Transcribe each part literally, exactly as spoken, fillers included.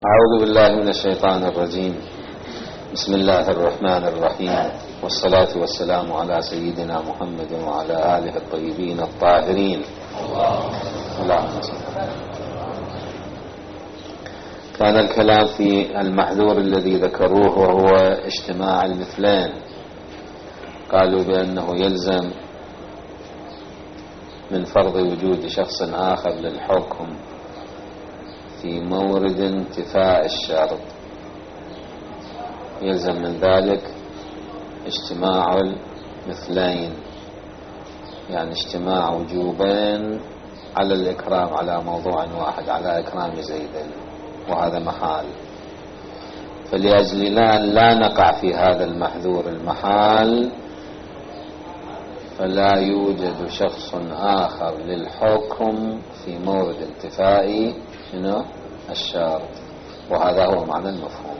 أعوذ بالله من الشيطان الرجيم. بسم الله الرحمن الرحيم، والصلاة والسلام على سيدنا محمد وعلى آله الطيبين الطاهرين. اللهم صل. كان الكلام في المحذور الذي ذكروه وهو اجتماع المثلين. قالوا بأنه يلزم من فرض وجود شخص آخر للحكم في مورد انتفاء الشرط، يلزم من ذلك اجتماع المثلين، يعني اجتماع وجوبين على الإكرام على موضوع واحد، على إكرام زيد، وهذا محال. فلأجل لا نقع في هذا المحذور المحال فلا يوجد شخص آخر للحكم في مورد انتفاء هنا الشرط، وهذا هو معنى المفهوم.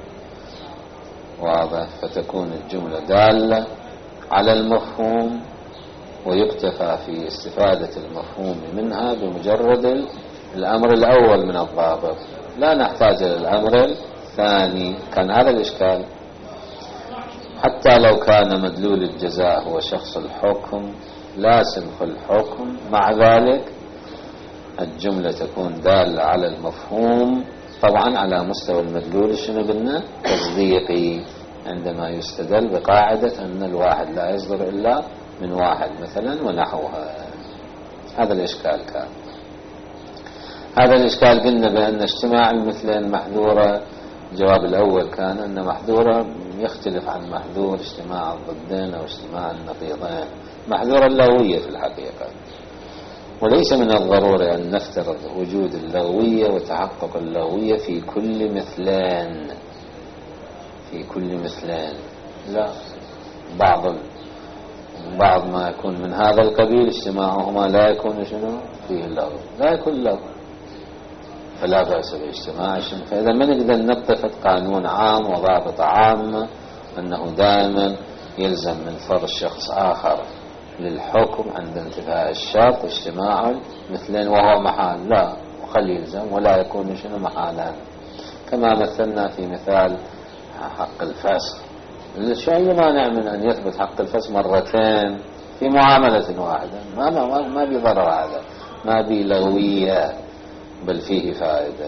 واضح؟ فتكون الجملة دالة على المفهوم ويكتفى في استفادة المفهوم منها بمجرد الأمر الأول من الضابط، لا نحتاج إلى الأمر الثاني. كان هذا الإشكال، حتى لو كان مدلول الجزاء هو شخص الحكم لا سنف الحكم، مع ذلك الجملة تكون دالة على المفهوم، طبعا على مستوى المدلول شنو قلنا؟ تصديقي، عندما يستدل بقاعدة أن الواحد لا يصدر إلا من واحد مثلا ونحوها. هذا الإشكال كان. هذا الإشكال قلنا بأن اجتماع المثلين محذورة. الجواب الأول كان أن محذورة يختلف عن محذور اجتماع الضدين أو اجتماع النقيضين. محذور اللغوية في الحقيقة، وليس من الضروري أن نفترض وجود اللغوية وتحقق اللغوية في كل مثلين في كل مثلين لا، بعض بعض ما يكون من هذا القبيل اجتماعهما لا يكون شنو فيه اللغو، لا يكون لغو، فلا بأس باجتماع شنو. فإذا ما نقدر نتخذ قانون عام وضابط عام أنه دائما يلزم من فرض شخص آخر للحكم عند انتفاء الشرط اجتماع مثلين وهو محال، لا، وخلي يلزم ولا يكون شنو محالا، كما مثلنا في مثال حق الفسخ. شيء مانع من أن يثبت حق الفسخ مرتين في معاملة واحدة، ما ما ما بضرر، هذا ما بلغوية بل فيه فائدة.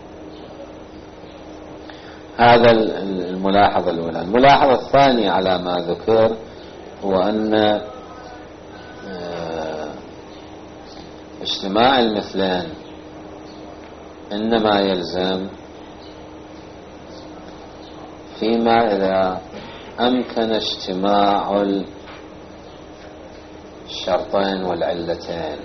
هذا الملاحظة الأولى. الملاحظة الثانية على ما ذكر هو أن اجتماع المثلين إنما يلزم فيما إذا أمكن اجتماع الشرطين والعلتين.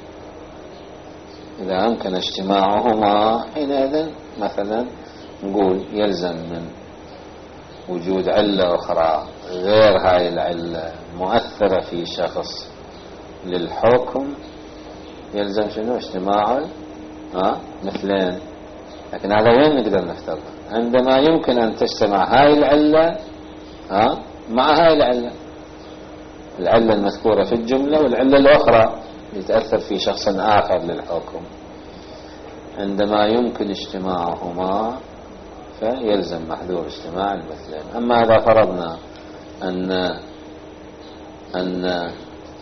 إذا أمكن اجتماعهما حينئذ مثلا نقول يلزم من وجود علة أخرى غير هاي العلة مؤثرة في شخص للحكم، يلزم شنو اجتماع ها مثلين. لكن هذا وين نقدر نفترض؟ عندما يمكن أن تجتمع هاي العلة ها مع هاي العلة، العلة المذكورة في الجملة والعلة الأخرى يتأثر في شخص آخر للحكم. عندما يمكن اجتماعهما فيلزم محذور اجتماع المثلين. أما إذا فرضنا أن أن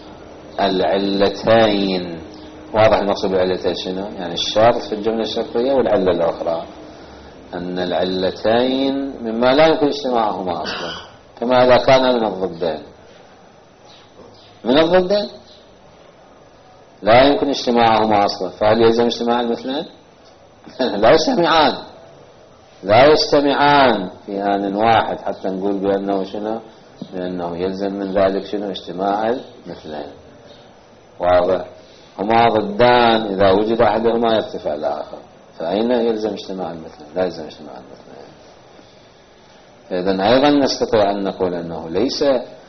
العلتين، واضح المقصود بالعلتين شنو؟ يعني الشرط في الجملة الشرطية والعلة الأخرى، أن العلتين مما لا يمكن اجتماعهما أصلا، كما إذا كان من الضدين. من الضدين لا يمكن اجتماعهما أصلا، فهل يلزم اجتماع المثلين؟ لا يجتمعان لا يجتمعان في آن واحد حتى نقول بأنه شنو؟ بأنه يلزم من ذلك شنو؟ اجتماع المثلين. واضح؟ هما ضدان، إذا وجد أحدهما يرتفع الآخر، فأين يلزم اجتماع المثلين؟ لا يلزم اجتماع المثلين. فإذن أيضا نستطيع أن نقول أنه ليس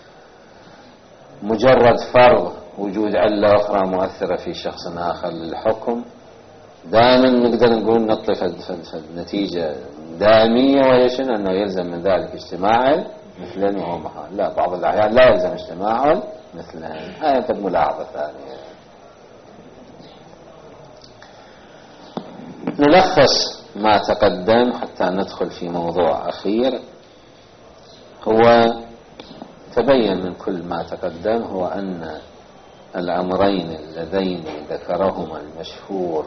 مجرد فرض وجود علة أخرى مؤثرة في شخص آخر للحكم دائما نقدر نقول نطلق النتيجة دائمية، وهي شنو؟ أنه يلزم من ذلك اجتماع مثلين وهو محال. لا، بعض الأحيان لا يلزم اجتماع مثلين. هذه الملاحظة الثانية. نلخص ما تقدم حتى ندخل في موضوع أخير. هو تبين من كل ما تقدم هو أن الأمرين اللذين ذكرهما المشهور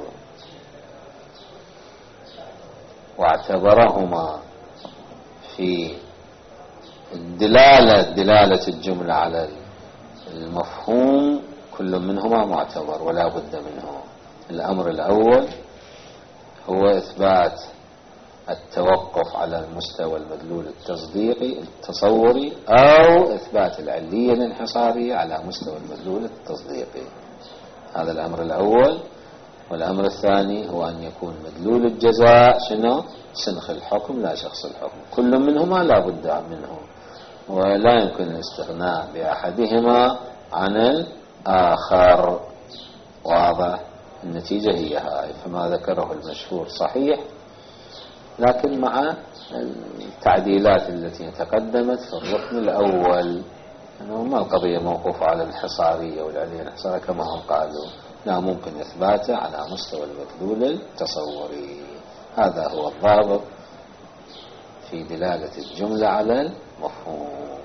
واعتبرهما في الدلالة دلالة الجملة على المفهوم كل منهما معتبر ولا بد منه. الأمر الأول هو إثبات التوقف على المستوى المدلول التصديقي التصوري أو إثبات العلية الانحصارية على مستوى المدلول التصديقي. هذا الأمر الأول. والأمر الثاني هو أن يكون مدلول الجزاء شنو؟ سنخ الحكم لا شخص الحكم. كل منهما لا بد منه ولا يمكن الاستغناء بأحدهما عن الآخر. واضح؟ النتيجة هي هاي. فما ذكره المشهور صحيح لكن مع التعديلات التي تقدمت في الركن الأول أنه ما القضية موقوفة على الحصارية والعلية الانحصارية كما هم قالوا، لا ممكن إثباته على مستوى المدلول التصوري. هذا هو الضابط في دلالة الجملة على المفهوم.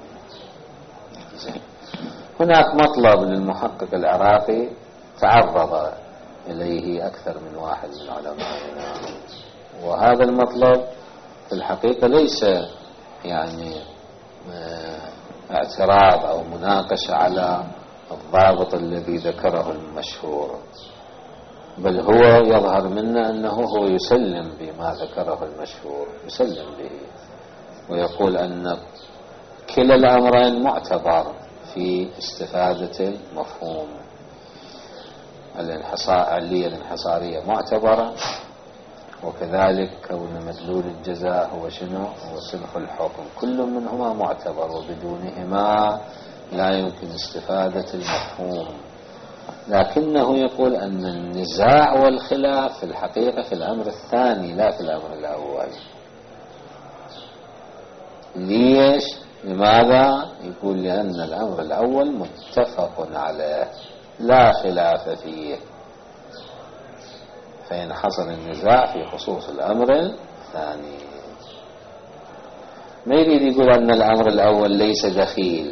هناك مطلب للمحقق العراقي تعرض إليه أكثر من واحد من علمائنا، وهذا المطلب في الحقيقة ليس يعني اعتراض أو مناقشة على الضابط الذي ذكره المشهور، بل هو يظهر منا أنه هو يسلم بما ذكره المشهور، يسلم به ويقول أن كلا الأمرين معتبر في استفادة المفهوم. العلية الانحصارية معتبرة، وكذلك كون مدلول الجزاء هو شنو؟ هو سنخ الحكم. كل منهما معتبر وبدونهما لا يمكن استفادة المفهوم. لكنه يقول أن النزاع والخلاف في الحقيقة في الأمر الثاني لا في الأمر الأول. ليش؟ لماذا؟ يقول لأن الأمر الأول متفق عليه لا خلاف فيه، فينحصر النزاع في خصوص الأمر الثاني. ما يريد يقول أن الأمر الأول ليس دخيل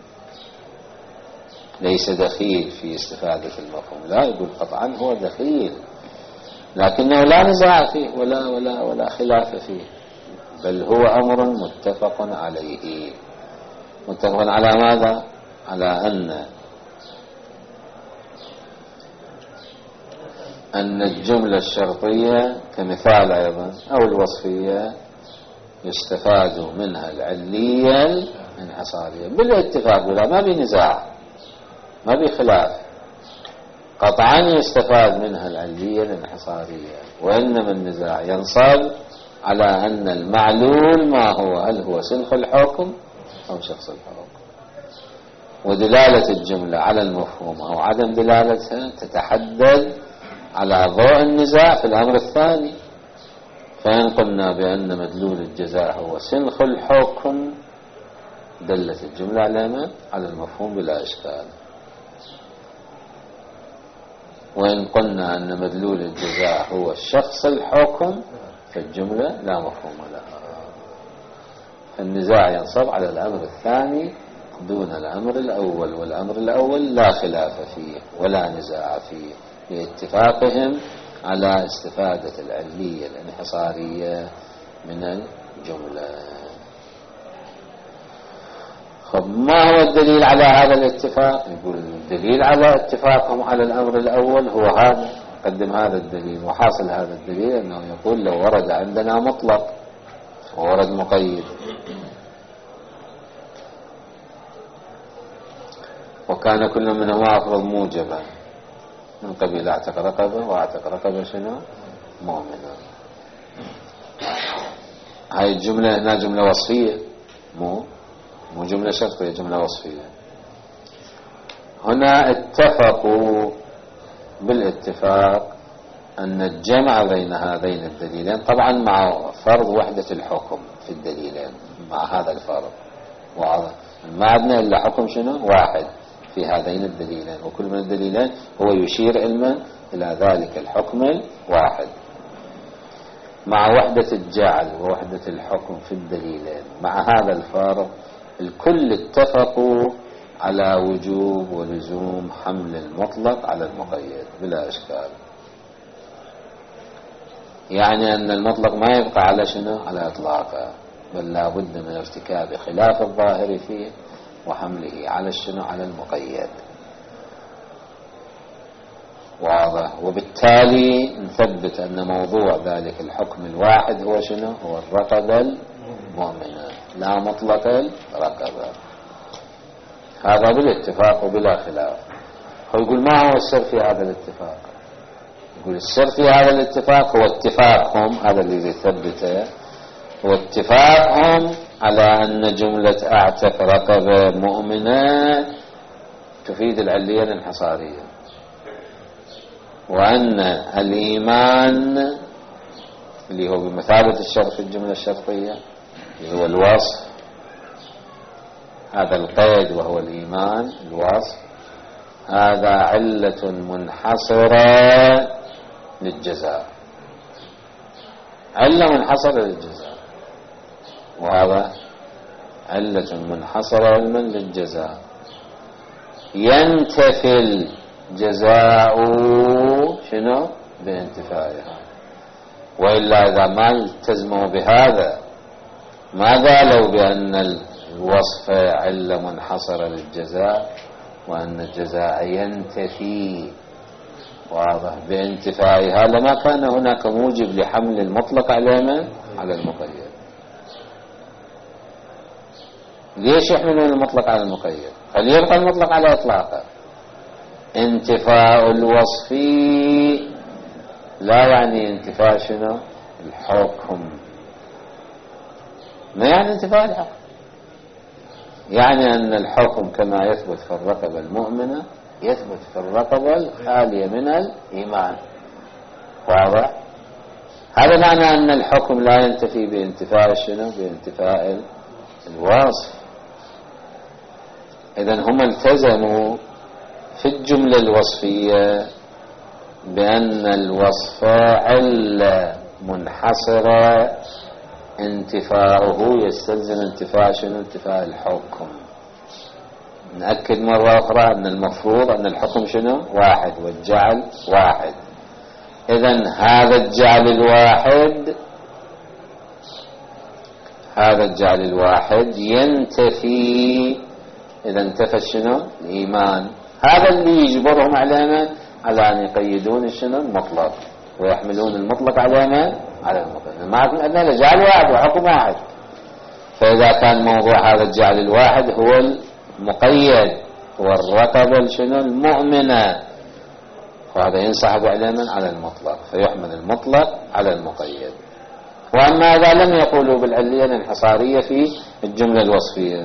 ليس دخيل في استفادة المفهوم، لا، يقول قطعا هو دخيل لكنه لا نزاع فيه ولا ولا ولا خلاف فيه، بل هو أمر متفق عليه. متفق على ماذا؟ على أن أن الجملة الشرطية كمثال أيضا أو الوصفية يستفاد منها العلية الانحصارية بالاتفاق، ولا ما بنزاع ما بخلاف، قطعا يستفاد منها العلية الانحصارية. وإنما النزاع ينصب على أن المعلول ما هو، هل هو سنخ الحكم أو شخص الحكم. ودلالة الجملة على المفهوم أو عدم دلالتها تتحدد على ضوء النزاع في الأمر الثاني. فإن قلنا بأن مدلول الجزاء هو سنخ الحكم دلت الجملة على على المفهوم بلا إشكال. وإن قلنا أن مدلول الجزاء هو شخص الحكم فالجملة لا مفهوم لها. فالنزاع ينصب على الأمر الثاني دون الأمر الأول، والأمر الأول لا خلاف فيه ولا نزاع فيه لاتفاقهم على استفادة العلية الانحصارية من الجملة. طب ما هو الدليل على هذا الاتفاق؟ يقول الدليل على اتفاقهم على الأمر الأول هو هذا، قدم هذا الدليل. وحاصل هذا الدليل أنه يقول لو ورد عندنا مطلق وورد مقيد وكان كل منهما أفرض موجبا من قبيل اعتق رقبة واعتق رقبة شنو؟ مؤمنة. هاي الجملة هنا جملة وصفية، مو مو جملة شرطية، جملة وصفية. هنا اتفقوا بالاتفاق أن الجمع بين هذين الدليلين طبعا مع فرض وحدة الحكم في الدليلين، مع هذا الفرض ما عندنا إلا حكم شنو؟ واحد في هذين الدليلين، وكل من الدليلين هو يشير علما إلى ذلك الحكم الواحد. مع وحدة الجعل ووحدة الحكم في الدليلين. مع هذا الفارق الكل اتفقوا على وجوب ولزوم حمل المطلق على المقيد بلا إشكال. يعني أن المطلق ما يبقى على شنو؟ على إطلاقه، بل لا بد من ارتكاب خلاف الظاهر فيه وحمله على الشنو؟ على المقيد. واضح. وبالتالي نثبت أن موضوع ذلك الحكم الواحد هو شنو؟ هو الرقبة المؤمنة، لا مطلق الرقبة. هذا بالاتفاق وبلا خلاف. ويقول ما هو السر في هذا الاتفاق؟ يقول السر في هذا الاتفاق هو اتفاقهم، هذا الذي يثبته، هو اتفاقهم على أن جملة اعتق رقبة مؤمنة تفيد العلية الانحصارية، وأن الإيمان اللي هو بمثابة الشرط في الجملة الشرطية اللي هو الوصف، هذا القيد وهو الإيمان الوصف، هذا علة منحصرة للجزاء، علة منحصرة للجزاء، وهذا علة منحصرة علما للجزاء. ينتفي الجزاء شنو؟ بانتفائها. وإلا إذا ما التزموا بهذا ما قالوا بأن الوصف علة منحصرة للجزاء وأن الجزاء ينتفي واضح بانتفائها، لما كان هناك موجب لحمل المطلق على من؟ على المقيد. ليش يحملون المطلق على المقيد؟ فليبقى المطلق على إطلاقه. انتفاء الوصف لا يعني انتفاء شنو؟ الحكم. ما يعني انتفاء الحكم؟ يعني أن الحكم كما يثبت في الرقبة المؤمنة يثبت في الرقبة الخالية من الإيمان. واضح؟ هذا معنى أن الحكم لا ينتفي بانتفاء شنو؟ بانتفاء الوصف. إذن هم التزموا في الجملة الوصفية بأن الوصف علة منحصرة انتفاؤه يستلزم انتفاء شنو؟ انتفاء الحكم. نأكد مرة أخرى أن المفروض أن الحكم شنو؟ واحد، والجعل واحد. إذن هذا الجعل الواحد هذا الجعل الواحد ينتفي إذا انتفى شنو؟ الإيمان. هذا اللي يجبرهم على من؟ على أن يقيدون شنو؟ المطلق، ويحملون المطلق على من؟ على المطلق. ما أن الجعل واحد وحكم واحد. فإذا كان موضوع هذا الجعل الواحد هو المقيد، هو الرقبة شنو؟ المؤمنة، وهذا ينسحب على من؟ على المطلق، فيحمل المطلق على المقيد. وأما إذا لم يقولوا بالعلية الانحصارية في الجملة الوصفية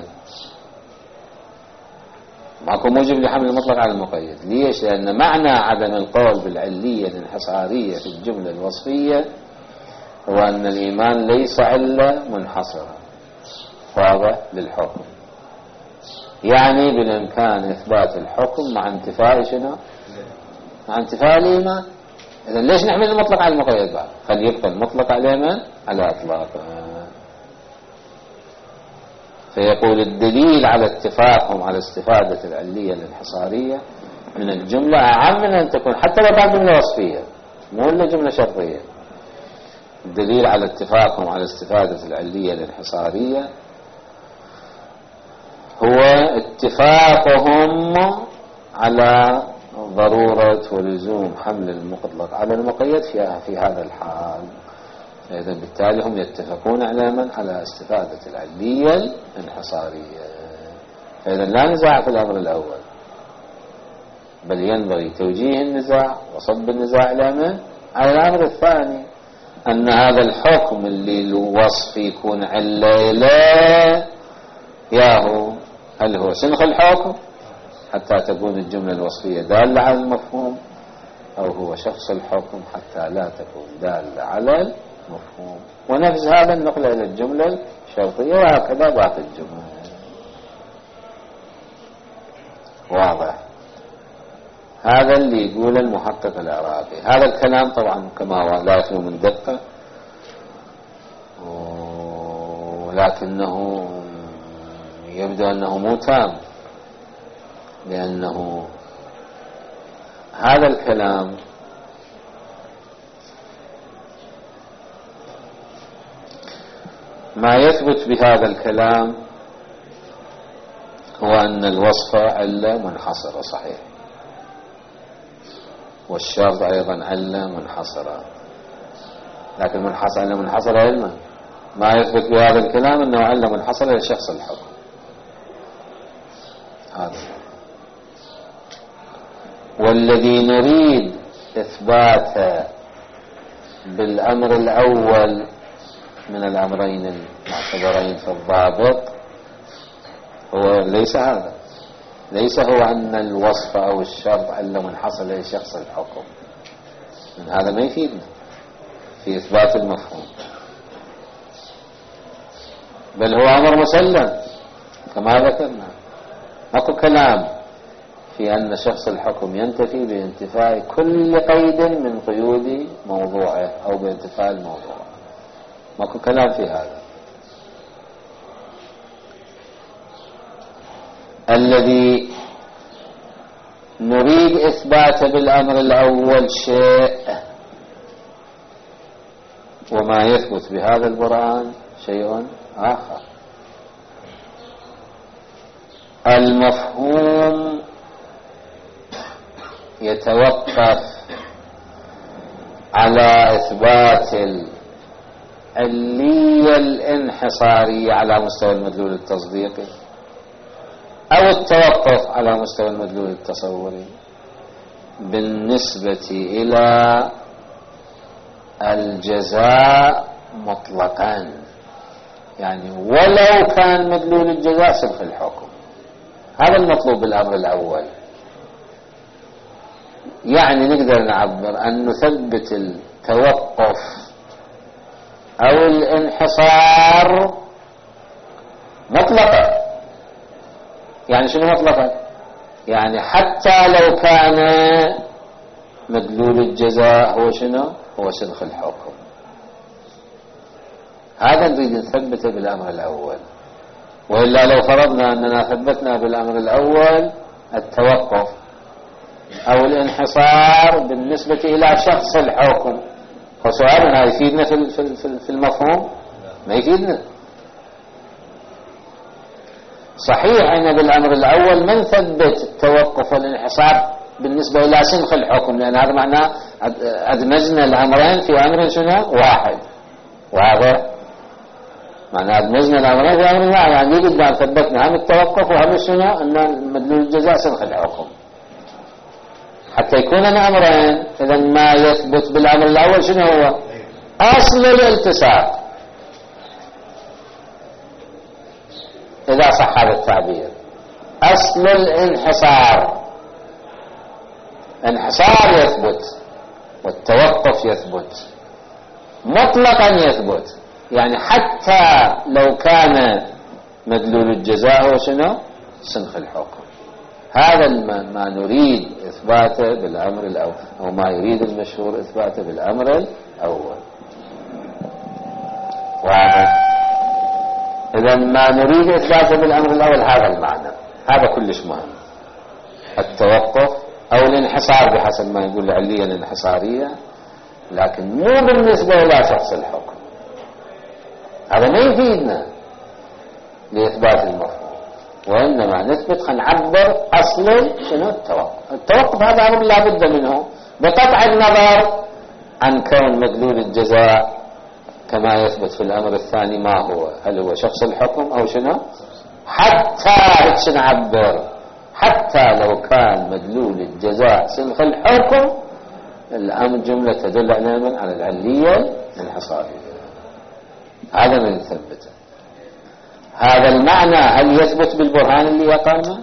ماكو موجب لحمل المطلق على المقيد. ليش؟ لأن معنى عدم القول بالعلية الانحصارية في الجملة الوصفية هو أن الإيمان ليس علة منحصرة واضح للحكم. يعني بالإمكان إثبات الحكم مع انتفاء شنو؟ مع انتفاء الإيمان. إذا ليش نحمل المطلق على المقيد بعد؟ فليبقى المطلق على من؟ على إطلاقه. فيقول الدليل على اتفاقهم على استفادة العلية الانحصارية من الجملة أعم من أن تكون حتى لو كانت جملة وصفية مو إلا جملة شرطية. الدليل على اتفاقهم على استفادة العلية الانحصارية هو اتفاقهم على ضرورة ولزوم حمل المطلق على المقيد في في هذا الحال. إذا بالتالي هم يتفقون على من؟ على استفادة العلية الانحصارية. فإذا لا نزاع في الأمر الأول، بل ينبغي توجيه النزاع وصب النزاع إلى من؟ على الأمر الثاني، أن هذا الحكم اللي الوصف يكون علة لا ياهو هل هو سنخ الحكم حتى تكون الجملة الوصفية دالة على المفهوم، أو هو شخص الحكم حتى لا تكون دالة على المفهوم. ونفس هذا النقل إلى الجملة الشرطية، وهكذا باقي الجملة. واضح؟ هذا اللي يقول المحقق العراقي. هذا الكلام طبعا كما هو لا يخلو من دقة، ولكنه يبدو أنه مو تام، لأنه هذا الكلام ما يثبت بهذا الكلام هو أن الوصف علة منحصرة صحيح، والشرط أيضا علة منحصرة، لكن منحصرة علة منحصرة علما. ما يثبت بهذا الكلام أنه علة منحصرة لشخص الحكم. هذا والذي نريد إثباته بالأمر الأول من الأمرين المعتبرين في الضابط هو ليس هذا، ليس هو أن الوصف أو الشرط علة منحصرة لشخص الحكم، من هذا ما يفيدنا في إثبات المفهوم، بل هو أمر مسلم كما ذكرنا. ماكو كلام في أن شخص الحكم ينتفي بانتفاء كل قيد من قيود موضوعه أو بانتفاء الموضوع، ماكو كلام في هذا. الذي نريد إثباته بالأمر الأول شيء، وما يثبت بهذا البرهان شيء آخر. المفهوم يتوقف على إثبات العلية الانحصارية على مستوى المدلول التصديقي، أو التوقف على مستوى المدلول التصوري بالنسبة إلى الجزاء مطلقا، يعني ولو كان مدلول الجزاء سبق الحكم. هذا المطلوب بالأمر الأول. يعني نقدر نعبر أن نثبت التوقف أو الانحصار مطلقا. يعني شنو مطلقا؟ يعني حتى لو كان مدلول الجزاء هو شنو؟ هو سبق الحكم. هذا نريد نثبته بالأمر الأول. وإلا لو فرضنا أننا ثبتنا بالأمر الأول التوقف أو الانحصار بالنسبة إلى شخص الحكم، فسؤالنا يفيدنا في المفهوم؟ ما يفيدنا. صحيح أن بالأمر الأول من ثبت التوقف والانحصار بالنسبة إلى سنخ الحكم، لأن هذا معناه أدمجنا الأمرين في أمر شنو؟ واحد. وهذا معناه أدمجنا الأمرين في أمر واحد، يعني قدام ثبتنا هم التوقف وهم شنو؟ أن مدلول الجزاء سنخ الحكم. حتى يكون أمرين، إذا ما يثبت بالأمر الأول شنو هو؟ أصل الالتصاق، إذا صح هذا التعبير. أصل الانحصار، انحصار يثبت والتوقف يثبت مطلقا يثبت، يعني حتى لو كان مدلول الجزاء هو شنو؟ سنخ الحكم. هذا ما نريد إثباته بالأمر الأول، أو ما يريد المشهور إثباته بالأمر الأول. واضح؟ إذا ما نريد إثباته بالأمر الأول هذا المعنى، هذا كلش مهم. التوقف أو الانحصار بحسب ما يقول العلية الانحصارية، لكن مو بالنسبة إلى شخص الحكم. هذا ما يفيدنا لإثبات المفهوم، وإنما نثبت خلينا نعبر أصل شنو؟ التوقف. التوقف هذا أمر لا بد منه بقطع النظر عن كون مدلول الجزاء كما يثبت في الأمر الثاني ما هو، هل هو شخص الحكم أو شنو؟ حتى نعبر حتى لو كان مدلول الجزاء سنخ الحكم، الأمر جملة تدل على العلية الانحصارية. هذا من نثبته. هذا المعنى هل يثبت بالبرهان اللي يقامه؟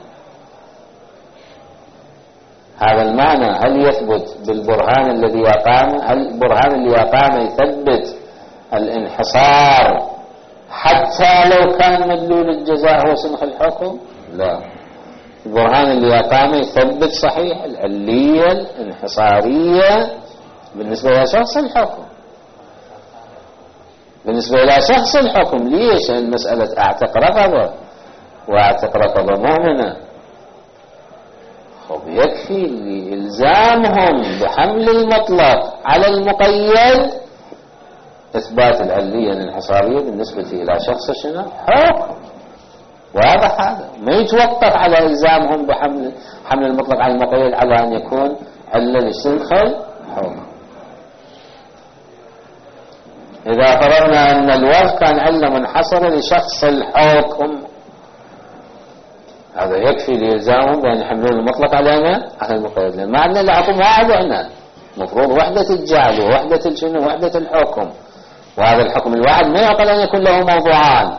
هذا المعنى هل يثبت بالبرهان الذي يقامه؟ هل البرهان اللي يقامه يثبت الانحصار حتى لو كان مدلول الجزاء هو سنخ الحكم؟ لا. البرهان اللي يقامه يثبت صحيح العلية الانحصارية بالنسبة إلى شخص الحكم. بالنسبة إلى شخص الحكم. ليش؟ المسألة أعتق رقبة وأعتق رقبة مؤمنة. خب يكفي لإلزامهم بحمل المطلق على المقيد إثبات العلية الانحصارية بالنسبة إلى شخص شنو؟ حكم. واضح هذا؟ ما يتوقف على إلزامهم بحمل حمل المطلق على المقيد على أن يكون علة لسنخ الحكم. إذا فرضنا أن الوصف كان علة منحصرة لشخص الحكم، هذا يكفي لإلزامهم بأن يحملون المطلق على على المقيد. لأن ما عندنا إلا حكم واحد، إحنا مفروض وحدة الجعل ووحدة الشنو وحدة الحكم، وهذا الحكم الواحد ما يعقل أن يكون له موضوعان،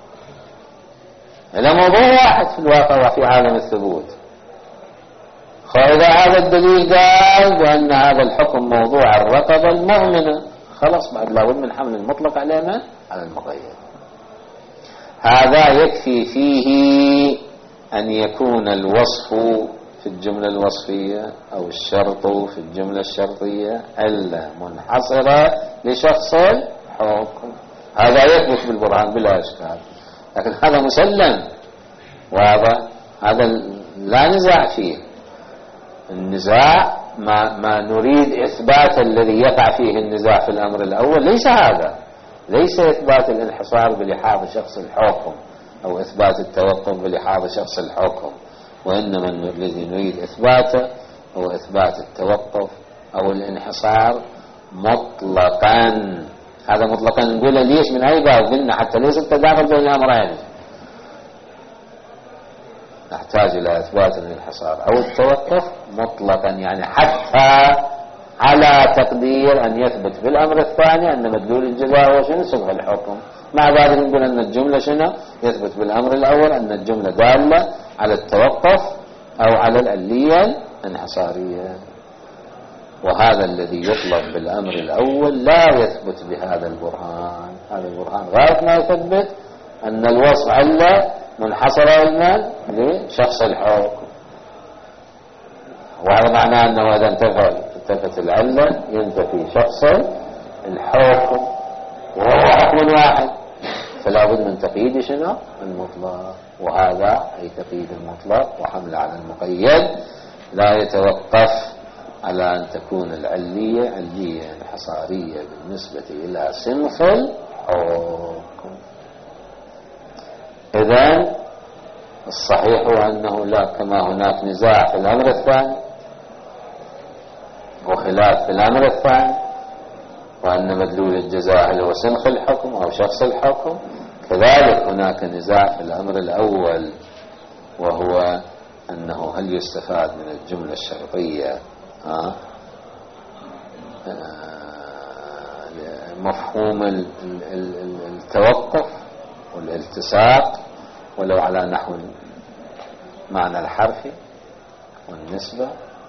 إلا موضوع واحد في الواقع وفي عالم الثبوت. فإذا هذا الدليل قال بأن هذا الحكم موضوع الرقبة المؤمنة، خلاص بعد لابد من حمل المطلق على على المقيد. هذا يكفي فيه أن يكون الوصف في الجملة الوصفية أو الشرط في الجملة الشرطية إلا منحصرة لشخص الحكم. هذا يثبت بالبرهان بلا إشكال، لكن هذا مسلم واضح، هذا لا نزاع فيه. النزاع ما, ما نريد إثبات الذي يقع فيه النزاع في الأمر الأول ليس هذا، ليس إثبات الانحصار بلحاظ شخص الحكم أو إثبات التوقف بلحاظ شخص الحكم، وإنما الذي نريد إثباته هو إثبات التوقف أو الانحصار مطلقا. هذا مطلقا نقول ليش؟ من أي باب؟ قلنا حتى ليس التداخل بين الأمرين، نحتاج إلى إثبات الانحصار أو التوقف مطلقا، يعني حتى على تقدير أن يثبت في الأمر الثاني أن مدلول الجزاء هو شنو؟ صدق الحكم. مع ذلك نقول أن الجملة شنو؟ يثبت بالأمر الأول أن الجملة دالة على التوقف أو على العلية الانحصارية، وهذا الذي يطلب بالأمر الأول لا يثبت بهذا البرهان. هذا البرهان غاية ما يثبت أن الوصف علة منحصرة لشخص الحكم، وهذا معناه أنه إذا انتفى انتفت العلة ينتفي شخص الحكم وهو حكم واحد، فلا بد من تقييد شنو؟ المطلق. وهذا أي تقييد المطلق وحمل على المقيد لا يتوقف على أن تكون العلية علية انحصارية بالنسبة إلى صنف الحكم. إذن الصحيح هو أنه لا، كما هناك نزاع في الأمر الثاني وخلاف في الأمر الثاني، وأن مدلول الجزاء هل هو سنخ الحكم أو شخص الحكم، كذلك هناك نزاع في الأمر الأول، وهو أنه هل يستفاد من الجملة الشرطية ها مفهوم التوقف والالتصاق ولو على نحو معنى الحرف والنسبة،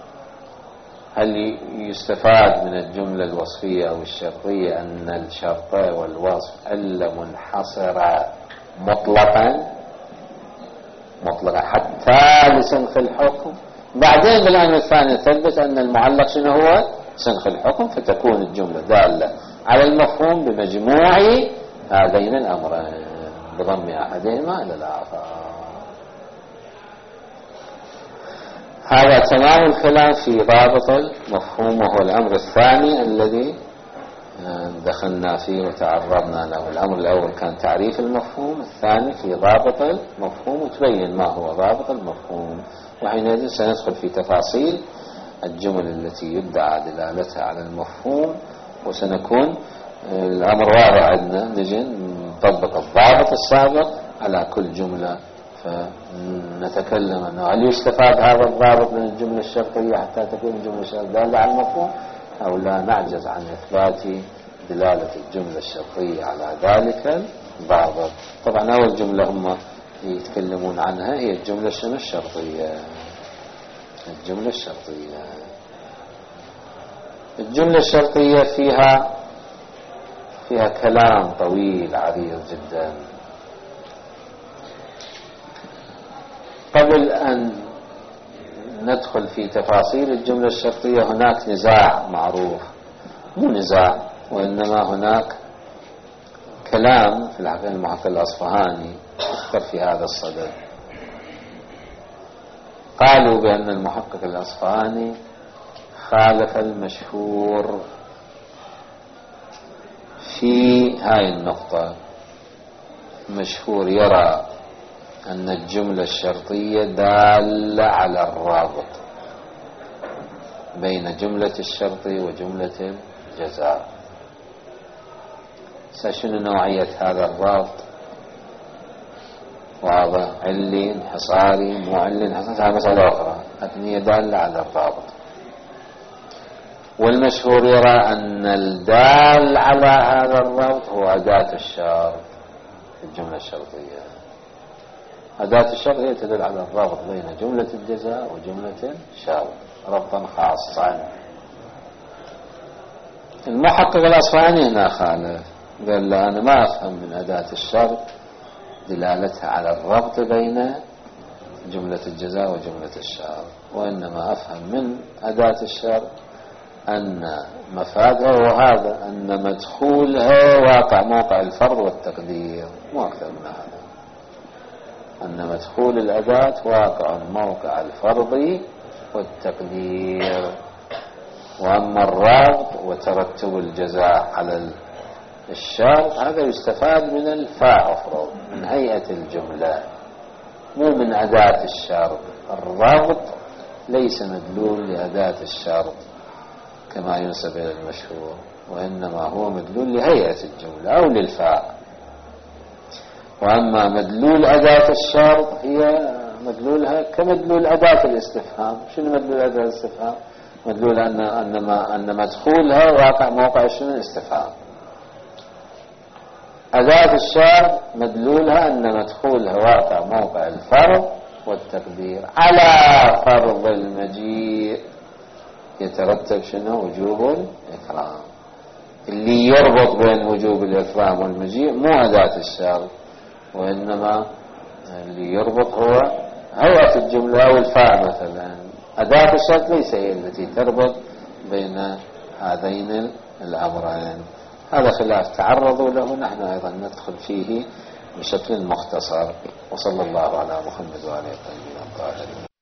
هل يستفاد من الجملة الوصفية أو الشرطية أن الشرط والوصف إلا منحصرة مطلقا مطلقا حتى لسنخ الحكم. بعدين بالأمر الثاني ثبت أن المعلق شنو هو؟ سنخ الحكم، فتكون الجملة دالة على المفهوم بمجموع هذين الأمرين بضم أحدهما إلى الآخر. هذا تمام الكلام في ضابط المفهوم، وهو الأمر الثاني الذي دخلنا فيه وتعرضنا له. الأمر الأول كان تعريف المفهوم، الثاني في ضابط المفهوم وتبين ما هو ضابط المفهوم، وحينئذ سندخل في تفاصيل الجمل التي يدعى دلالتها على المفهوم، وسنكون الأمر واضح عندنا، نجي نطبق الضابط السابق على كل جملة، فنتكلم أنه هل يستفاد هذا الضابط من الجملة الشرطية حتى تكون الجملة الشرطية دالة على المفهوم، أو لا نعجز عن إثبات دلالة الجملة الشرطية على ذلك الضابط. طبعا أول جملة هم يتكلمون عنها هي الجملة شنو الشرطية. الجملة الشرطية الجملة الشرطية فيها فيها كلام طويل عريض جدا. قبل أن ندخل في تفاصيل الجملة الشرطية هناك نزاع معروف، مو نزاع وإنما هناك كلام في الحقيقة المحقق الأصفهاني يذكر في هذا الصدد. قالوا بأن المحقق الأصفهاني خالف المشهور في هاي النقطة. المشهور يرى أن الجملة الشرطية دالة على الرابط بين جملة الشرط وجملة الجزاء. شنو نوعية هذا الرابط؟ واضح، علي انحصاري مو علي انحصاري، هذه مسألة أخرى، لكن هي دالة على الرابط. والمشهور يرى أن الدال على هذا الرابط هو أداة الشرط في الجملة الشرطية. أداة الشرط هي تدل على الرابط بين جملة الجزاء وجملة الشرط ربطا خاصا. المحقق الأصفهاني هنا خالف، قال لا، أنا ما أفهم من أداة الشرط دلالتها على الربط بين جملة الجزاء وجملة الشرط، وإنما أفهم من أداة الشرط أن مفادها وهذا أن مدخولها واقع موقع الفرض والتقدير، مو أكثر من هذا. أن مدخول الأداة واقع موقع الفرض والتقدير. وأما الرابط وترتب الجزاء على الشرط هذا يستفاد من الفاء، أفرض من هيئة الجملة مو من أداة الشرط. الرابط ليس مدلول لأداة الشرط كما ينسب إلى المشهور، وإنما هو مدلول لهيئة الجملة أو للفاء. وأما مدلول أداة الشرط هي مدلولها كمدلول أداة الاستفهام. شنو مدلول أداة الاستفهام؟ مدلول أن أن ما أن مدخولها واقع موقع شنو الاستفهام. أداة الشرط مدلولها أن مدخولها واقع موقع الفرض والتقدير على فرض المجيء يترتب شنو؟ وجوب الإكرام. اللي يربط بين وجوب الإكرام والمجيء مو أداة الشرط، وإنما اللي يربط هو هيئة الجملة أو الفاء مثلا. أداة الشرط ليس هي التي تربط بين هذين الأمرين. هذا خلاف تعرضوا له، نحن أيضا ندخل فيه بشكل مختصر. وصلى الله على محمد وآله الطيبين الطاهرين.